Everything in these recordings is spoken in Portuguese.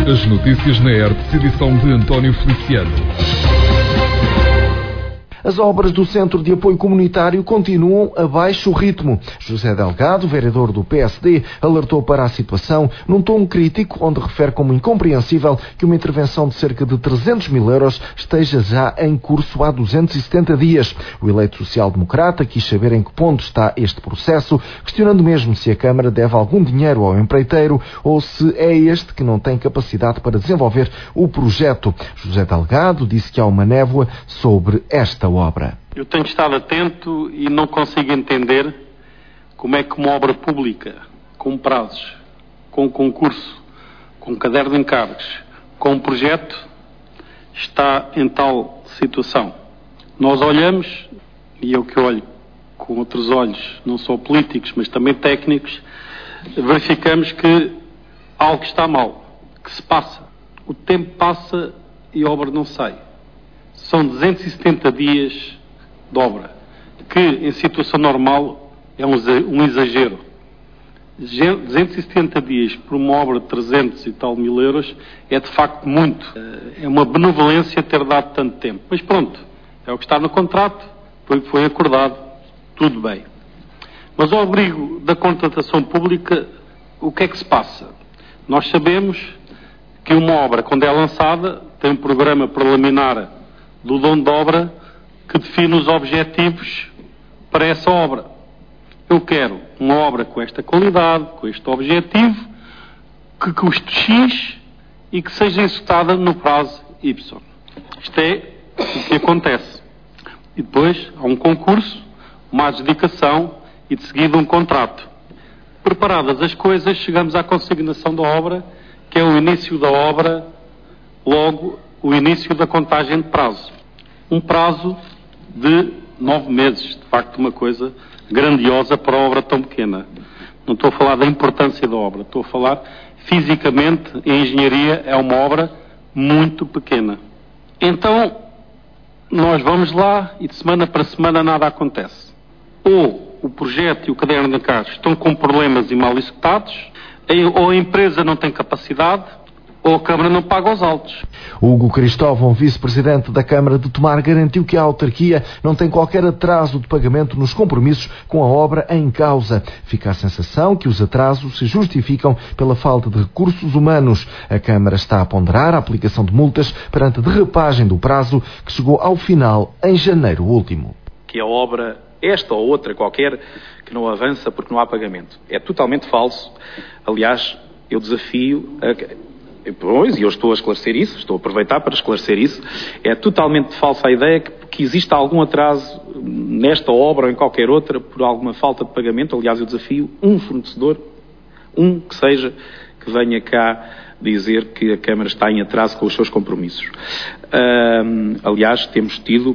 As notícias na ERP, edição de António Feliciano. As obras do Centro de Apoio Comunitário continuam a baixo ritmo. José Delgado, vereador do PSD, alertou para a situação num tom crítico, onde refere como incompreensível que uma intervenção de cerca de 300 mil euros esteja já em curso há 270 dias. O eleito social-democrata quis saber em que ponto está este processo, questionando mesmo se a Câmara deve algum dinheiro ao empreiteiro ou se é este que não tem capacidade para desenvolver o projeto. José Delgado disse que há uma névoa sobre esta obra. Eu tenho estado atento e não consigo entender como é que uma obra pública, com prazos, com concurso, com caderno de encargos, com um projeto, está em tal situação. Nós olhamos, e eu que olho com outros olhos, não só políticos, mas também técnicos, verificamos que algo está mal, que se passa. O tempo passa e a obra não sai. São 270 dias de obra, que em situação normal é um exagero. 270 dias por uma obra de 300 e tal mil euros é de facto muito. É uma benevolência ter dado tanto tempo. Mas pronto, é o que está no contrato, foi acordado, tudo bem. Mas ao abrigo da contratação pública, o que é que se passa? Nós sabemos que uma obra, quando é lançada, tem um programa preliminar do dono de obra que define os objetivos para essa obra. Eu quero uma obra com esta qualidade, com este objetivo, que custe X e que seja executada no prazo Y. Isto é o que acontece. E depois há um concurso, uma adjudicação e de seguida um contrato. Preparadas as coisas, chegamos à consignação da obra, que é o início da obra, logo o início da contagem de prazo. Um prazo de 9 meses, de facto uma coisa grandiosa para uma obra tão pequena. Não estou a falar da importância da obra, estou a falar fisicamente, em engenharia é uma obra muito pequena. Então, nós vamos lá e de semana para semana nada acontece. Ou o projeto e o caderno de encargos estão com problemas e mal executados, ou a empresa não tem capacidade, ou a Câmara não paga os autos. Hugo Cristóvão, vice-presidente da Câmara de Tomar, garantiu que a autarquia não tem qualquer atraso de pagamento nos compromissos com a obra em causa. Fica a sensação que os atrasos se justificam pela falta de recursos humanos. A Câmara está a ponderar a aplicação de multas perante a derrapagem do prazo que chegou ao final em janeiro último. Que a obra, esta ou outra qualquer, que não avança porque não há pagamento. É totalmente falso. Aliás, eu desafio Pois, e eu estou a esclarecer isso, estou a aproveitar para esclarecer isso. É totalmente falsa a ideia que exista algum atraso nesta obra ou em qualquer outra por alguma falta de pagamento. Aliás, eu desafio um fornecedor, que seja, que venha cá dizer que a Câmara está em atraso com os seus compromissos. Aliás, temos tido,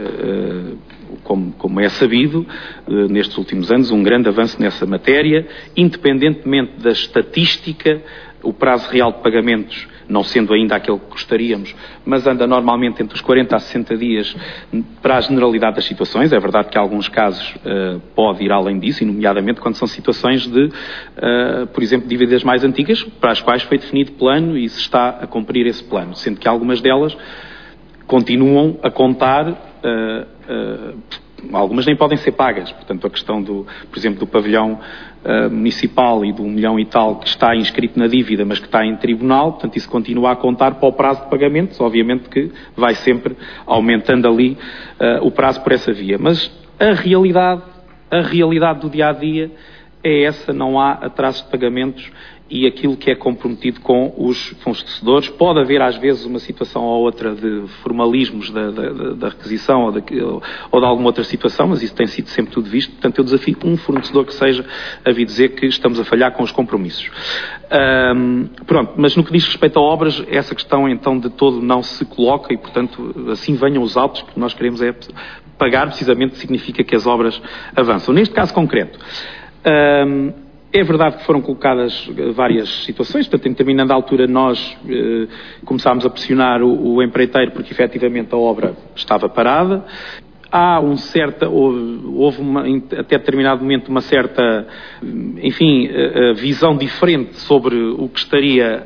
como é sabido, nestes últimos anos, um grande avanço nessa matéria, independentemente da estatística. O prazo real de pagamentos, não sendo ainda aquele que gostaríamos, mas anda normalmente entre os 40 a 60 dias para a generalidade das situações. É verdade que em alguns casos pode ir além disso, e nomeadamente quando são situações de, por exemplo, dívidas mais antigas, para as quais foi definido plano e se está a cumprir esse plano, sendo que algumas delas continuam a contar, algumas nem podem ser pagas. Portanto, a questão por exemplo, do pavilhão municipal e do 1 milhão e tal que está inscrito na dívida, mas que está em tribunal, portanto, isso continua a contar para o prazo de pagamentos. Obviamente que vai sempre aumentando ali o prazo por essa via. Mas a realidade do dia-a-dia é essa, não há atraso de pagamentos e aquilo que é comprometido com os fornecedores. Pode haver às vezes uma situação ou outra de formalismos da requisição ou de alguma outra situação, mas isso tem sido sempre tudo visto. Portanto, eu desafio um fornecedor que seja a vir dizer que estamos a falhar com os compromissos. Pronto, mas no que diz respeito a obras, essa questão então de todo não se coloca e, portanto, assim venham os autos, que nós queremos é pagar, precisamente significa que as obras avançam. Neste caso concreto, é verdade que foram colocadas várias situações, portanto, em determinada altura nós começámos a pressionar o empreiteiro porque efetivamente a obra estava parada. há houve até determinado momento uma certa, enfim, visão diferente sobre o que estaria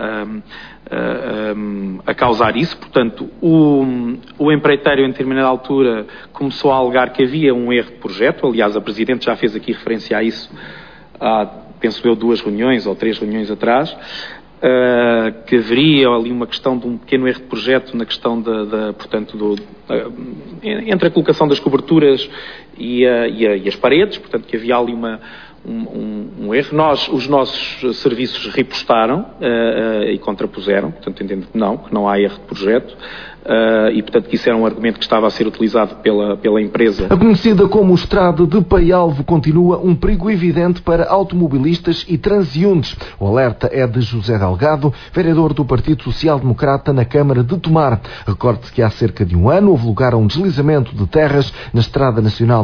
a causar isso. Portanto, o empreiteiro, em determinada altura, começou a alegar que havia um erro de projeto. Aliás, a Presidente já fez aqui referência a isso há, penso eu, 2 reuniões ou 3 reuniões atrás, que haveria ali uma questão de um pequeno erro de projeto na questão portanto, entre a colocação das coberturas e as paredes, portanto, que havia ali um erro. Os nossos serviços repostaram e contrapuseram, portanto, entendo que não há erro de projeto. E, portanto, que isso era um argumento que estava a ser utilizado pela empresa. A conhecida como Estrada de Paialvo continua um perigo evidente para automobilistas e transeuntes. O alerta é de José Delgado, vereador do Partido Social Democrata na Câmara de Tomar. Recorde-se que há cerca de um ano houve lugar a um deslizamento de terras na Estrada Nacional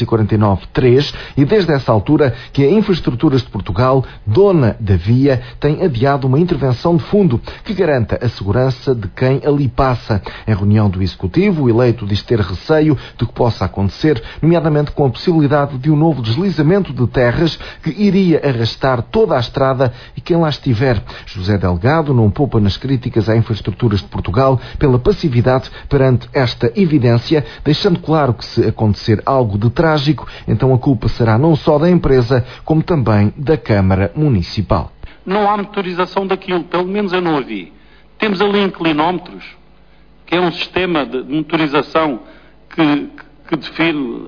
349-3 e desde essa altura que a Infraestruturas de Portugal, dona da via, tem adiado uma intervenção de fundo que garanta a segurança de quem ali passa. Em reunião do Executivo, o eleito diz ter receio de que possa acontecer, nomeadamente com a possibilidade de um novo deslizamento de terras que iria arrastar toda a estrada e quem lá estiver. José Delgado não poupa nas críticas à Infraestruturas de Portugal pela passividade perante esta evidência, deixando claro que se acontecer algo de trágico, então a culpa será não só da empresa, como também da Câmara Municipal. Não há motorização daquilo, pelo menos eu não a vi. Temos ali inclinómetros, que é um sistema de motorização que define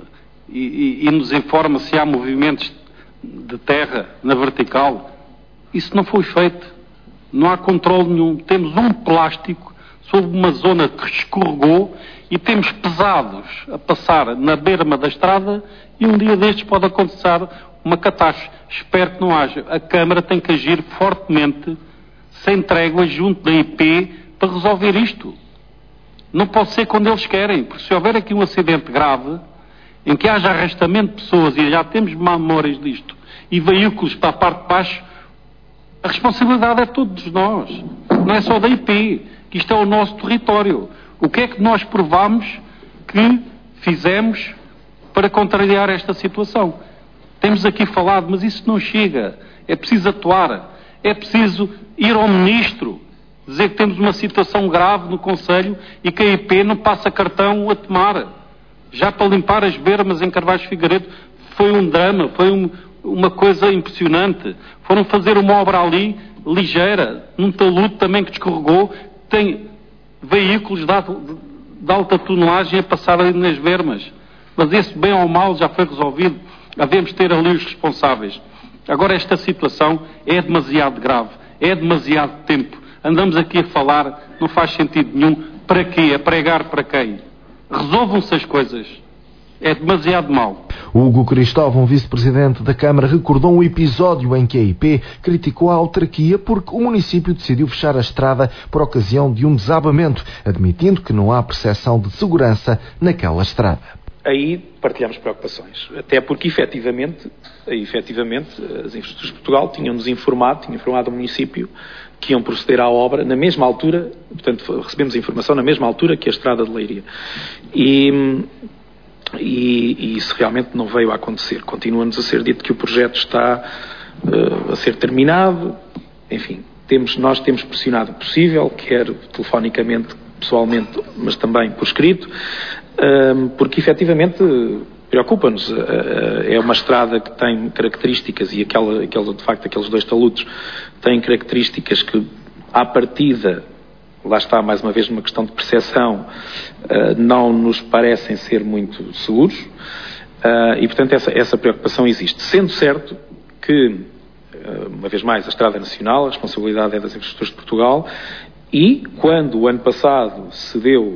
e nos informa se há movimentos de terra na vertical. Isso não foi feito. Não há controle nenhum. Temos um plástico sobre uma zona que escorregou e temos pesados a passar na berma da estrada e um dia destes pode acontecer uma catástrofe. Espero que não haja. A Câmara tem que agir fortemente, sem trégua, junto da IP, para resolver isto. Não pode ser quando eles querem, porque se houver aqui um acidente grave, em que haja arrastamento de pessoas, e já temos memórias disto, e veículos para a parte de baixo, a responsabilidade é todos nós. Não é só da IP, que isto é o nosso território. O que é que nós provamos que fizemos para contrariar esta situação? Temos aqui falado, mas isso não chega. É preciso atuar. É preciso ir ao Ministro, dizer que temos uma situação grave no Conselho e que a IP não passa cartão a tomar. Já para limpar as bermas em Carvalho Figueiredo foi um drama, foi uma coisa impressionante. Foram fazer uma obra ali, ligeira, num talude também que descorregou, tem veículos de alta tonelagem a passar ali nas bermas. Mas esse bem ou mal já foi resolvido. Havemos ter ali os responsáveis. Agora esta situação é demasiado grave, é demasiado tempo. Andamos aqui a falar, não faz sentido nenhum. Para quê? A pregar para quem? Resolvam-se as coisas. É demasiado mau. Hugo Cristóvão, vice-presidente da Câmara, recordou um episódio em que a IP criticou a autarquia porque o município decidiu fechar a estrada por ocasião de um desabamento, admitindo que não há percepção de segurança naquela estrada. Aí partilhamos preocupações, até porque efetivamente as Infraestruturas de Portugal tinham informado o município que iam proceder à obra na mesma altura, portanto recebemos a informação na mesma altura que a estrada de Leiria. E isso realmente não veio a acontecer. Continua-nos a ser dito que o projeto está a ser terminado. Enfim, nós temos pressionado o possível, quer telefonicamente, pessoalmente, mas também por escrito, porque efetivamente preocupa-nos. É uma estrada que tem características, e de facto aqueles 2 taludes têm características que, à partida, lá está mais uma vez uma questão de percepção, não nos parecem ser muito seguros, e portanto essa preocupação existe. Sendo certo que, uma vez mais, a Estrada Nacional, a responsabilidade é das Infraestruturas de Portugal, e quando o ano passado se deu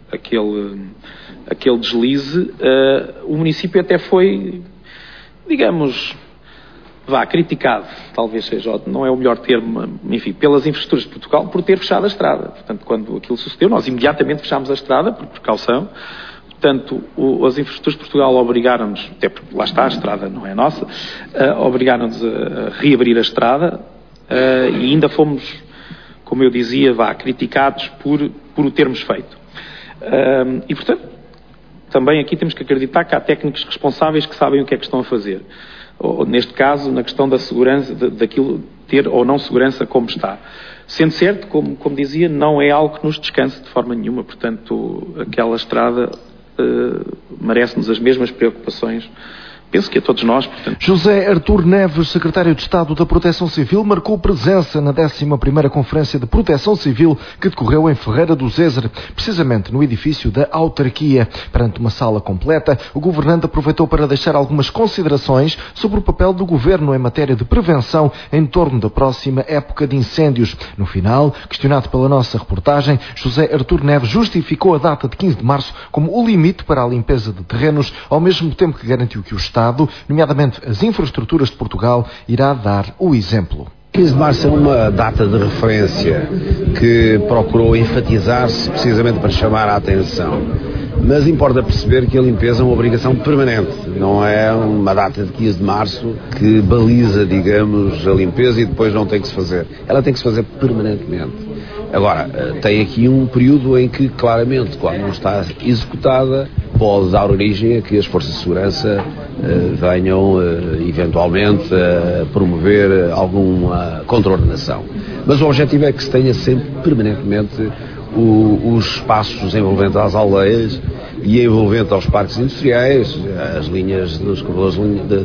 aquele deslize, o município até foi, digamos, criticado, talvez seja, não é o melhor termo, enfim, pelas Infraestruturas de Portugal, por ter fechado a estrada. Portanto, quando aquilo sucedeu, nós imediatamente fechámos a estrada, por precaução. Portanto, as Infraestruturas de Portugal obrigaram-nos, até porque lá está, a estrada não é nossa, obrigaram-nos a reabrir a estrada, e ainda fomos, como eu dizia, criticados por o termos feito. E, portanto, também aqui temos que acreditar que há técnicos responsáveis que sabem o que é que estão a fazer. Ou, neste caso, na questão da segurança, daquilo ter ou não segurança como está. Sendo certo, como dizia, não é algo que nos descanse de forma nenhuma, portanto, aquela estrada merece-nos as mesmas preocupações. Penso que a todos nós, portanto. José Artur Neves, secretário de Estado da Proteção Civil, marcou presença na 11ª Conferência de Proteção Civil que decorreu em Ferreira do Zezer, precisamente no edifício da autarquia. Perante uma sala completa, o governante aproveitou para deixar algumas considerações sobre o papel do governo em matéria de prevenção em torno da próxima época de incêndios. No final, questionado pela nossa reportagem, José Artur Neves justificou a data de 15 de março como o limite para a limpeza de terrenos, ao mesmo tempo que garantiu que o Estado, nomeadamente as infraestruturas de Portugal, irá dar o exemplo. 15 de março é uma data de referência que procurou enfatizar-se precisamente para chamar a atenção. Mas importa perceber que a limpeza é uma obrigação permanente. Não é uma data de 15 de março que baliza, digamos, a limpeza e depois não tem que se fazer. Ela tem que se fazer permanentemente. Agora, tem aqui um período em que, claramente, quando não está executada, pode dar origem a que as forças de segurança venham, eventualmente, a promover alguma contraordenação. Mas o objetivo é que se tenha sempre, permanentemente, os espaços envolventes às aldeias e envolvente aos parques industriais, as linhas dos corredores,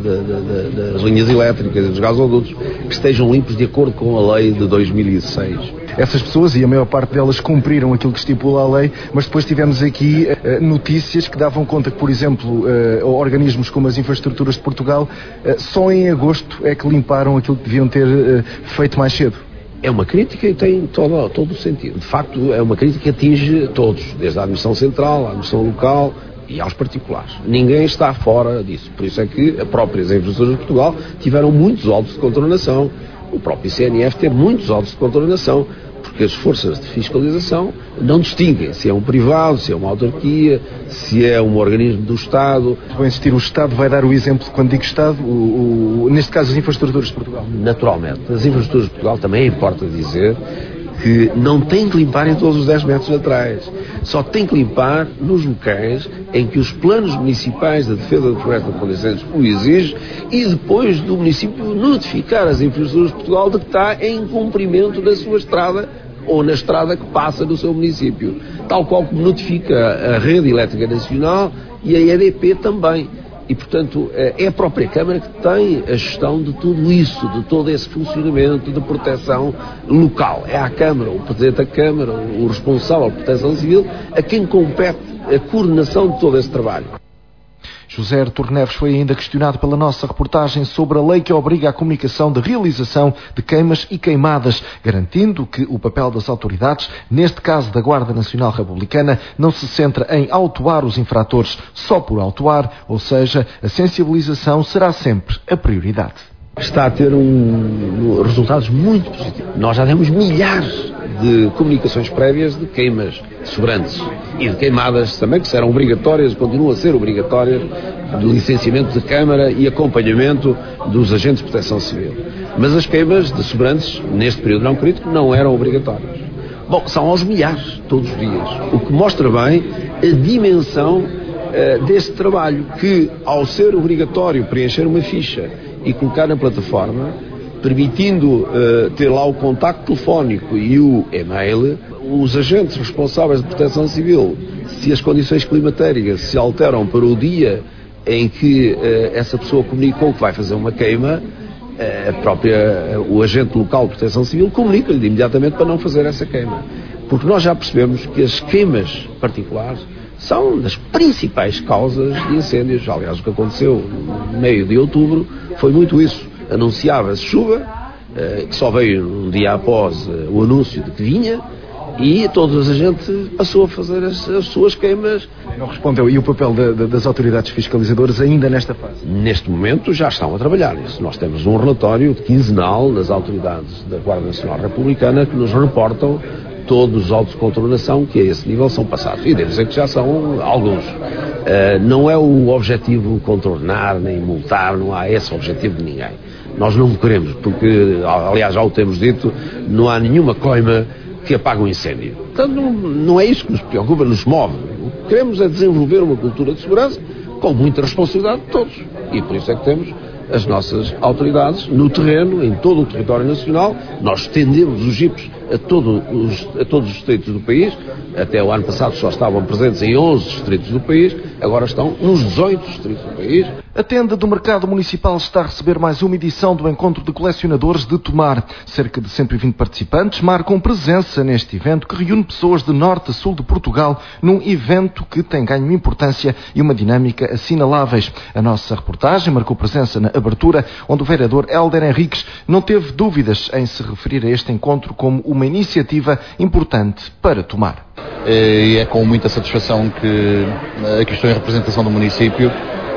das linhas elétricas e dos gasodutos, que estejam limpos de acordo com a lei de 2006. Essas pessoas, e a maior parte delas, cumpriram aquilo que estipula a lei, mas depois tivemos aqui notícias que davam conta que, por exemplo, organismos como as Infraestruturas de Portugal, só em agosto é que limparam aquilo que deviam ter feito mais cedo. É uma crítica e tem todo o sentido. De facto, é uma crítica que atinge todos, desde a administração central, à administração local e aos particulares. Ninguém está fora disso. Por isso é que as próprias Infraestruturas de Portugal tiveram muitos autos de contornação. O próprio CNF teve muitos autos de contornação, porque as forças de fiscalização não distinguem se é um privado, se é uma autarquia, se é um organismo do Estado. Vou insistir, o Estado vai dar o exemplo, quando digo Estado, neste caso as Infraestruturas de Portugal. Naturalmente. As Infraestruturas de Portugal também importa dizer que não tem que limpar em todos os 10 metros atrás. Só tem que limpar nos locais em que os planos municipais de defesa de floresta contra incêndios o exigem e depois do município notificar as Infraestruturas de Portugal de que está em cumprimento da sua estrada ou na estrada que passa do seu município. Tal qual como notifica a Rede Elétrica Nacional e a EDP também. E, portanto, é a própria Câmara que tem a gestão de tudo isso, de todo esse funcionamento de proteção local. É à Câmara, o Presidente da Câmara, o responsável por proteção civil, a quem compete a coordenação de todo esse trabalho. José Artur Neves foi ainda questionado pela nossa reportagem sobre a lei que obriga a comunicação de realização de queimas e queimadas, garantindo que o papel das autoridades, neste caso da Guarda Nacional Republicana, não se centra em autuar os infratores só por autuar, ou seja, a sensibilização será sempre a prioridade. Está a ter resultados muito positivos. Nós já demos milhares de comunicações prévias de queimas sobrantes e de queimadas também, que serão obrigatórias, continuam a ser obrigatórias, de licenciamento de Câmara e acompanhamento dos agentes de proteção civil. Mas as queimas de sobrantes, neste período não crítico, não eram obrigatórias. Bom, são aos milhares, todos os dias. O que mostra bem a dimensão deste trabalho, que, ao ser obrigatório preencher uma ficha e colocar na plataforma, permitindo ter lá o contacto telefónico e o e-mail, os agentes responsáveis de proteção civil, se as condições climatéricas se alteram para o dia em que essa pessoa comunicou que vai fazer uma queima, o agente local de proteção civil comunica-lhe imediatamente para não fazer essa queima. Porque nós já percebemos que as queimas particulares são das principais causas de incêndios. Aliás, o que aconteceu no meio de outubro foi muito isso. Anunciava-se chuva, que só veio um dia após o anúncio de que vinha, e toda a gente passou a fazer as suas queimas. Não respondeu. E o papel das autoridades fiscalizadoras ainda nesta fase? Neste momento já estão a trabalhar nisso. Nós temos um relatório quinzenal das autoridades da Guarda Nacional Republicana que nos reportam todos os autos de contornação que a esse nível são passados. E devo dizer que já são alguns. Não é o objetivo contornar nem multar, não há esse objetivo de ninguém. Nós não queremos, porque, aliás, já o temos dito, não há nenhuma coima que apague um incêndio. Portanto, não é isso que nos preocupa, nos move. O que queremos é desenvolver uma cultura de segurança com muita responsabilidade de todos. E por isso é que temos as nossas autoridades no terreno, em todo o território nacional. Nós estendemos os jipes a todos os distritos do país. Até o ano passado só estavam presentes em 11 distritos do país, agora estão nos 18 distritos do país. A tenda do Mercado Municipal está a receber mais uma edição do Encontro de Colecionadores de Tomar. Cerca de 120 participantes marcam presença neste evento que reúne pessoas de norte a sul de Portugal num evento que tem ganho importância e uma dinâmica assinaláveis. A nossa reportagem marcou presença na abertura, onde o vereador Hélder Henriques não teve dúvidas em se referir a este encontro como uma iniciativa importante para Tomar. E é com muita satisfação que aqui estou em representação do município,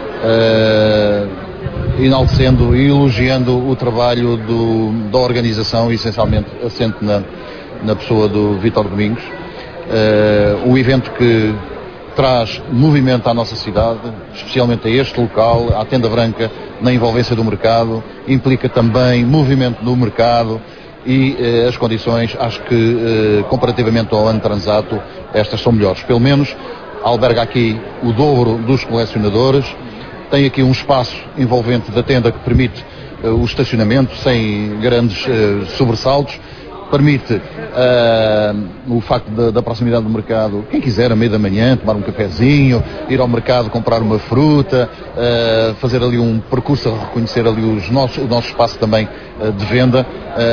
enaltecendo e elogiando o trabalho da organização, essencialmente assente na pessoa do Vítor Domingos. Um evento que traz movimento à nossa cidade, especialmente a este local, à Tenda Branca, na envolvência do mercado, implica também movimento no mercado e as condições, acho que comparativamente ao ano transato, estas são melhores. Pelo menos alberga aqui o dobro dos colecionadores, tem aqui um espaço envolvente da tenda que permite o estacionamento sem grandes sobressaltos, permite o facto da proximidade do mercado, quem quiser à meia da manhã tomar um cafezinho, ir ao mercado comprar uma fruta, fazer ali um percurso a reconhecer ali o nosso espaço também de venda,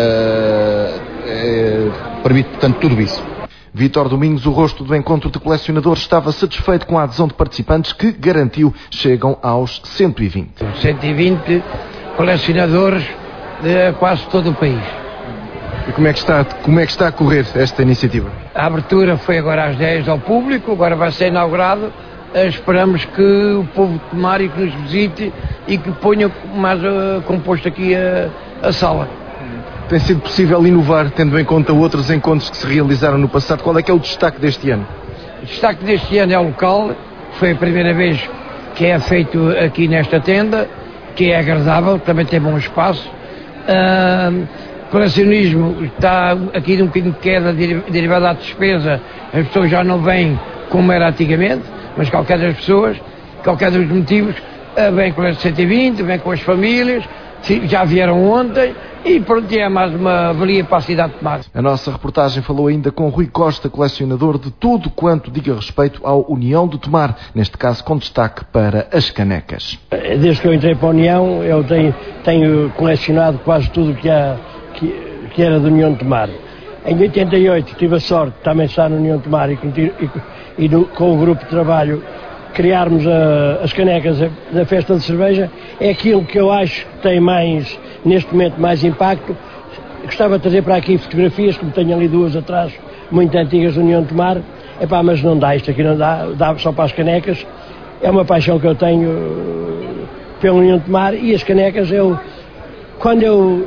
permite portanto tudo isso. Vítor Domingos, o rosto do encontro de colecionadores, estava satisfeito com a adesão de participantes que, garantiu, chegam aos 120. 120 colecionadores de quase todo o país. E como é que está a correr esta iniciativa? A abertura foi agora às 10 ao público, agora vai ser inaugurado. Esperamos que o povo de Tomar e que nos visite e que ponha mais composto aqui a sala. Tem sido possível inovar, tendo em conta outros encontros que se realizaram no passado? Qual é que é o destaque deste ano? O destaque deste ano é o local, foi a primeira vez que é feito aqui nesta tenda, que é agradável, também tem bom espaço. O colecionismo está aqui de um bocadinho de queda derivada da despesa, as pessoas já não vêm como era antigamente, mas qualquer das pessoas, qualquer dos motivos, vem com as 120, vem com as famílias, já vieram ontem e pronto, é mais uma valia para a cidade de Tomar. A nossa reportagem falou ainda com Rui Costa, colecionador de tudo quanto diga respeito à União de Tomar, neste caso com destaque para as canecas. Desde que eu entrei para a União, eu tenho colecionado quase tudo que era da União de Tomar. Em 88 tive a sorte de também estar na União de Tomar e com o grupo de trabalho criarmos as canecas da festa de cerveja. É aquilo que eu acho que tem neste momento mais impacto. Gostava de trazer para aqui fotografias, como tenho ali duas atrás, muito antigas da União de Tomar. Mas não dá, isto aqui não dá só para as canecas. É uma paixão que eu tenho pela União de Tomar e as canecas, quando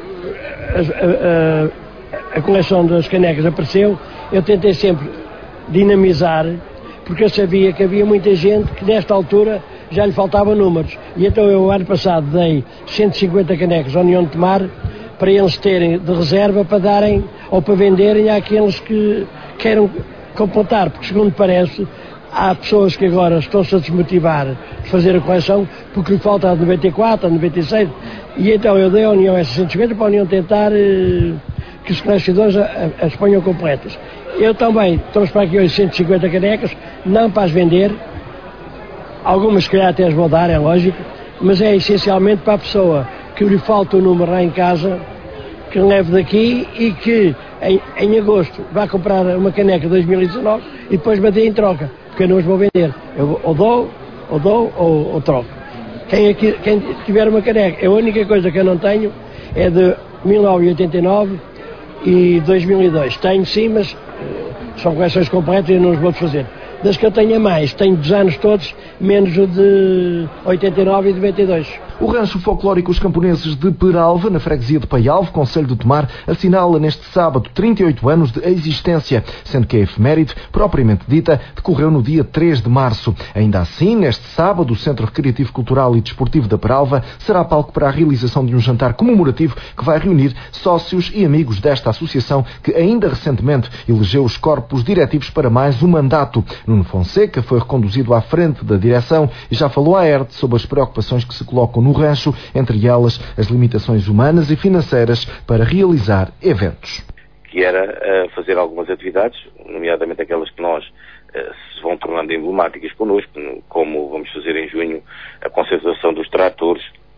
a coleção das canecas apareceu, eu tentei sempre dinamizar, porque eu sabia que havia muita gente que nesta altura já lhe faltavam números. E então eu, ano passado, dei 150 canecas à União de Tomar para eles terem de reserva para darem ou para venderem àqueles que queiram completar, porque segundo parece, há pessoas que agora estão-se a desmotivar de fazer a coleção porque lhe falta a 94, a 96, e então eu dei à União essas 150 para a União tentar que os colecionadores as ponham completas. Eu também trouxe para aqui hoje 150 canecas, não para as vender, algumas se calhar até as vou dar, é lógico, mas é essencialmente para a pessoa que lhe falta o número lá em casa, que leve daqui e que em agosto vai comprar uma caneca de 2019 e depois me dê em troca, porque eu não as vou vender. Eu ou dou ou troco. Quem tiver uma caneca, a única coisa que eu não tenho é de 1989 e 2002. Tenho sim, mas são coleções completas e eu não os vou fazer. Das que eu tenho a mais, tenho dos anos todos, menos o de 89 e 92. O rancho folclórico Os Camponeses de Peralva, na freguesia de Paialvo, concelho de Tomar, assinala neste sábado 38 anos de existência, sendo que a efeméride, propriamente dita, decorreu no dia 3 de março. Ainda assim, neste sábado, o Centro Recreativo Cultural e Desportivo da Peralva será palco para a realização de um jantar comemorativo que vai reunir sócios e amigos desta associação que ainda recentemente elegeu os corpos diretivos para mais um mandato. Nuno Fonseca foi reconduzido à frente da direção e já falou à ERD sobre as preocupações que se colocam no rancho, entre elas as limitações humanas e financeiras para realizar eventos. Que era fazer algumas atividades, nomeadamente aquelas que nós se vão tornando emblemáticas connosco, como vamos fazer em junho a concentração dos tratores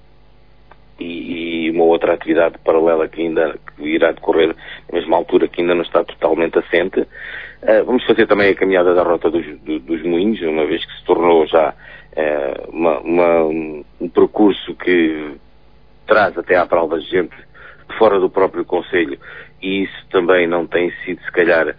e uma outra atividade paralela que irá decorrer na mesma altura, que ainda não está totalmente assente. Vamos fazer também a caminhada da Rota dos Moinhos, uma vez que se tornou já um percurso que traz até à Peralva gente fora do próprio concelho, e isso também não tem sido, se calhar,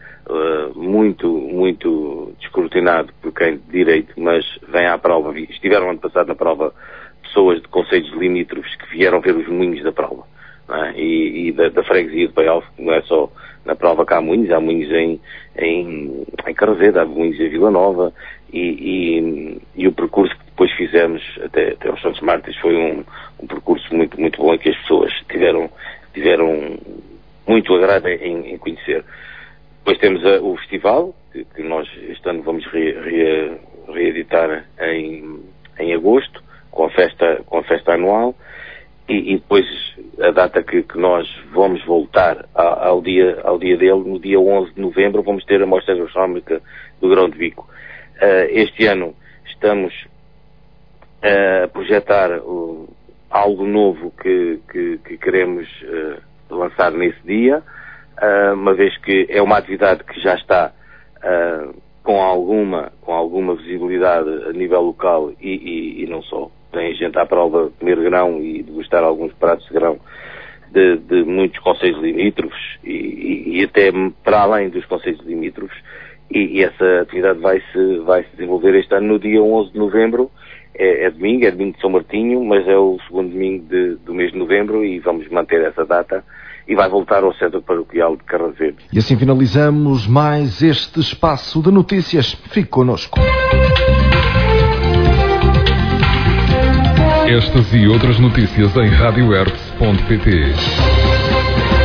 muito descortinado por quem de direito, mas vem à Peralva. Estiveram ano passado na Peralva pessoas de concelhos limítrofes que vieram ver os moinhos da Peralva, não é? E da freguesia de Paialvo, não é só na Peralva que há moinhos em Carrazedo, há moinhos em Vila Nova, e o percurso que depois fizemos até aos Santos Mártires foi um percurso muito, muito bom, em que as pessoas tiveram muito agrado em conhecer. Depois temos o festival, que nós este ano vamos reeditar em agosto, com a festa anual, e depois a data que nós vamos voltar ao dia dele, no dia 11 de novembro, vamos ter a Mostra Gastronómica do Grão de Bico. Este ano estamos a projetar algo novo que queremos lançar nesse dia, uma vez que é uma atividade que já está com alguma visibilidade a nível local e não só. Tem gente à prova de comer grão e degustar alguns pratos de grão de muitos concelhos limítrofes e até para além dos concelhos limítrofes, e essa atividade vai se desenvolver este ano no dia 11 de novembro. É domingo de São Martinho, mas é o segundo domingo do mês de novembro, e vamos manter essa data, e vai voltar ao Centro Paroquial de Carrazedo. E assim finalizamos mais este espaço de notícias. Fique connosco. Estas e outras notícias em radioerts.pt.